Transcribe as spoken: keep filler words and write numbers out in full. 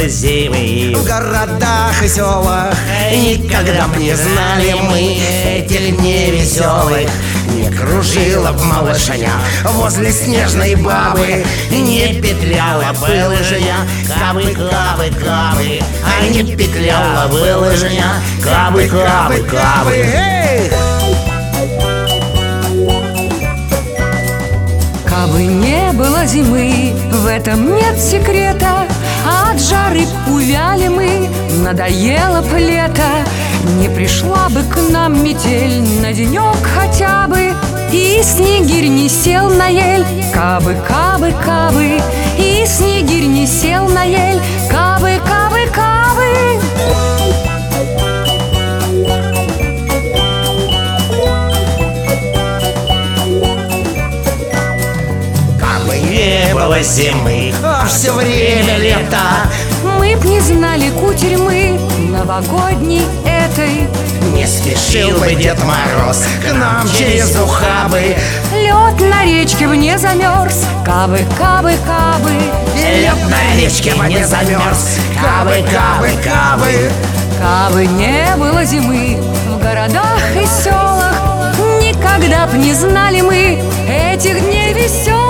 было зимы. В городах и селах Никогда б не знали мы этих дней веселых. Не кружила б малышня возле снежной бабы, не петляла бы лыжня, кабы, кабы, кабы, а не петляла бы лыжня, кабы, кабы, кабы. Эй! Кабы не было зимы, в этом нет секрета. От жары увяли мы, надоело б лето. Не пришла бы к нам метель на денек хотя бы, и снегирь не сел на ель, кабы, кабы, кабы, и снегирь не сел на ель, кабы, кабы, кабы. Кабы не было зимы, а все время лето, Мы б не знали кутерьмы новогодней этой. не спешил бы Дед Мороз к нам через ухабы. Лед на речке б не замерз, кабы, кабы, кабы. Лед на речке бы не замерз, кабы, кабы, кабы. Кабы не было зимы в городах и селах, никогда б не знали мы этих дней веселых.